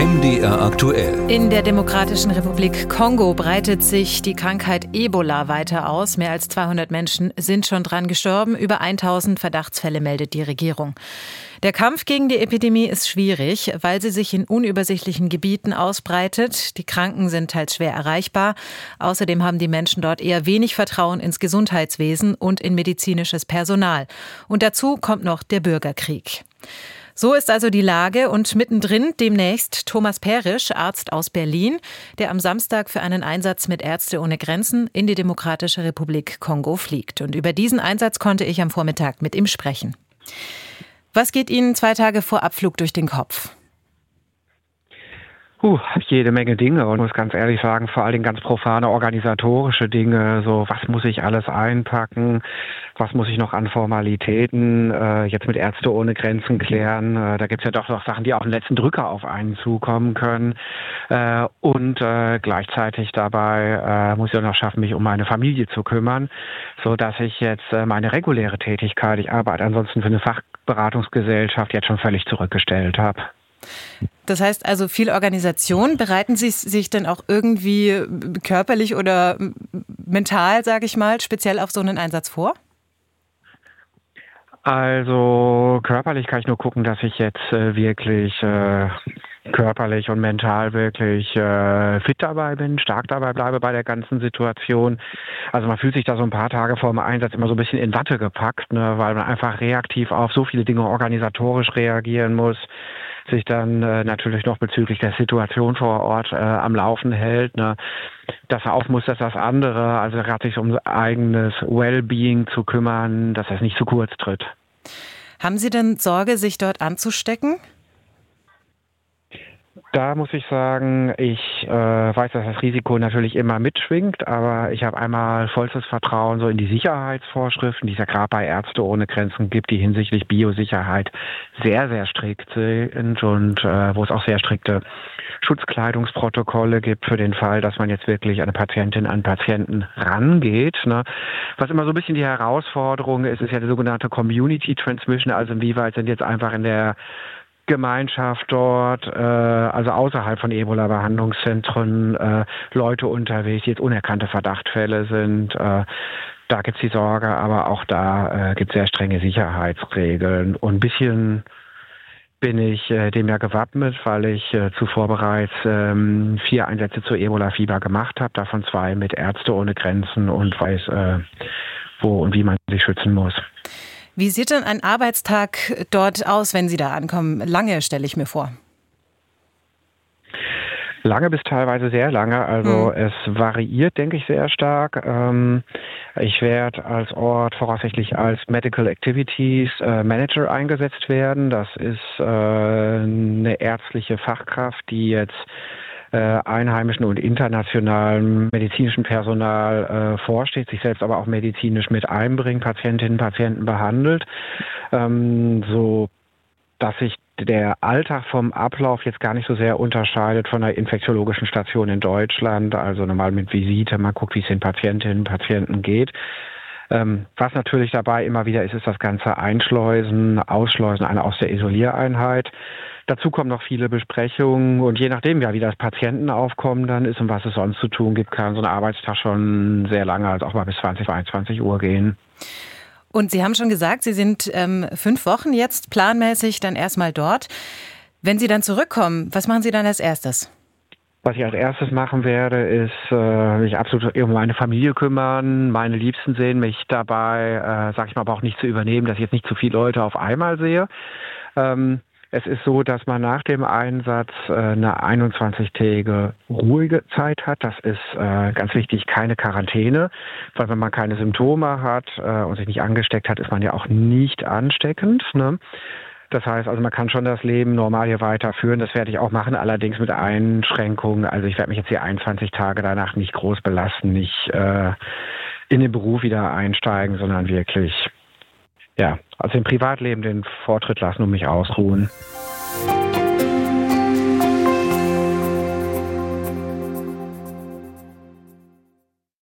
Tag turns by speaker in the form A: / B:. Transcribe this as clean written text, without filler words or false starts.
A: MDR aktuell.
B: In der Demokratischen Republik Kongo breitet sich die Krankheit Ebola weiter aus. Mehr als 200 Menschen sind schon dran gestorben. Über 1000 Verdachtsfälle meldet die Regierung. Der Kampf gegen die Epidemie ist schwierig, weil sie sich in unübersichtlichen Gebieten ausbreitet. Die Kranken sind teils schwer erreichbar. Außerdem haben die Menschen dort eher wenig Vertrauen ins Gesundheitswesen und in medizinisches Personal. Und dazu kommt noch der Bürgerkrieg. So ist also die Lage und mittendrin demnächst Thomas Perisch, Arzt aus Berlin, der am Samstag für einen Einsatz mit Ärzte ohne Grenzen in die Demokratische Republik Kongo fliegt. Und über diesen Einsatz konnte ich am Vormittag mit ihm sprechen. Was geht Ihnen 2 Tage vor Abflug durch den Kopf?
C: Jede Menge Dinge und muss ganz ehrlich sagen, vor allen Dingen ganz profane organisatorische Dinge, so was muss ich alles einpacken, was muss ich noch an Formalitäten jetzt mit Ärzte ohne Grenzen klären, da gibt's ja doch noch Sachen, die auch einen letzten Drücker auf einen zukommen können und gleichzeitig dabei muss ich auch noch schaffen, mich um meine Familie zu kümmern, so dass ich jetzt meine reguläre Tätigkeit, ich arbeite ansonsten für eine Fachberatungsgesellschaft, jetzt schon völlig zurückgestellt habe.
B: Das heißt also viel Organisation. Bereiten Sie sich denn auch irgendwie körperlich oder mental, sage ich mal, speziell auf so einen Einsatz vor?
C: Also körperlich kann ich nur gucken, dass ich jetzt wirklich körperlich und mental wirklich fit dabei bin, stark dabei bleibe bei der ganzen Situation. Also man fühlt sich da so ein paar Tage vor dem Einsatz immer so ein bisschen in Watte gepackt, ne, weil man einfach reaktiv auf so viele Dinge organisatorisch reagieren muss, sich dann natürlich noch bezüglich der Situation vor Ort am Laufen hält. Ne. Das auf muss das andere, also gerade sich um eigenes Wellbeing zu kümmern, dass das nicht zu kurz tritt.
B: Haben Sie denn Sorge, sich dort anzustecken?
C: Da muss ich sagen, ich weiß, dass das Risiko natürlich immer mitschwingt, aber ich habe einmal vollstes Vertrauen so in die Sicherheitsvorschriften, die es ja gerade bei Ärzte ohne Grenzen gibt, die hinsichtlich Biosicherheit sehr, sehr strikt sind und wo es auch sehr strikte Schutzkleidungsprotokolle gibt für den Fall, dass man jetzt wirklich an eine Patientin, an Patienten rangeht. Ne? Was immer so ein bisschen die Herausforderung ist, ist ja die sogenannte Community Transmission, also inwieweit sind jetzt einfach in der Gemeinschaft dort, also außerhalb von Ebola-Behandlungszentren, Leute unterwegs, die jetzt unerkannte Verdachtsfälle sind. Da gibt's die Sorge, aber auch da gibt's sehr strenge Sicherheitsregeln. Und ein bisschen bin ich dem ja gewappnet, weil ich zuvor bereits 4 Einsätze zu Ebola-Fieber gemacht habe, davon 2 mit Ärzte ohne Grenzen und weiß, wo und wie man sich schützen muss.
B: Wie sieht denn ein Arbeitstag dort aus, wenn Sie da ankommen? Lange, stelle ich mir vor.
C: Lange bis teilweise sehr lange. Also es variiert, denke ich, sehr stark. Ich werde als Ort voraussichtlich als Medical Activities Manager eingesetzt werden. Das ist eine ärztliche Fachkraft, die jetzt einheimischen und internationalem medizinischen Personal vorsteht, sich selbst aber auch medizinisch mit einbringt, Patientinnen und Patienten behandelt, so dass sich der Alltag vom Ablauf jetzt gar nicht so sehr unterscheidet von einer infektiologischen Station in Deutschland, also normal mit Visite, man guckt, wie es den Patientinnen und Patienten geht. Was natürlich dabei immer wieder ist, ist das ganze Einschleusen, Ausschleusen einer aus der Isoliereinheit. Dazu kommen noch viele Besprechungen und je nachdem, ja, wie das Patientenaufkommen dann ist und was es sonst zu tun gibt, kann so ein Arbeitstag schon sehr lange, also auch mal bis 20, 22 Uhr gehen.
B: Und Sie haben schon gesagt, Sie sind 5 Wochen jetzt planmäßig dann erstmal dort. Wenn Sie dann zurückkommen, was machen Sie dann als erstes?
C: Was ich als erstes machen werde, ist mich absolut um meine Familie kümmern, meine Liebsten sehen, mich dabei, sag ich mal, aber auch nicht zu übernehmen, dass ich jetzt nicht zu viele Leute auf einmal sehe. Es ist so, dass man nach dem Einsatz eine 21-tägige ruhige Zeit hat. Das ist ganz wichtig, keine Quarantäne, weil wenn man keine Symptome hat und sich nicht angesteckt hat, ist man ja auch nicht ansteckend. Ne? Das heißt also, man kann schon das Leben normal hier weiterführen. Das werde ich auch machen, allerdings mit Einschränkungen. Also ich werde mich jetzt hier 21 Tage danach nicht groß belasten, nicht in den Beruf wieder einsteigen, sondern wirklich, ja, also im Privatleben den Vortritt lassen und mich ausruhen.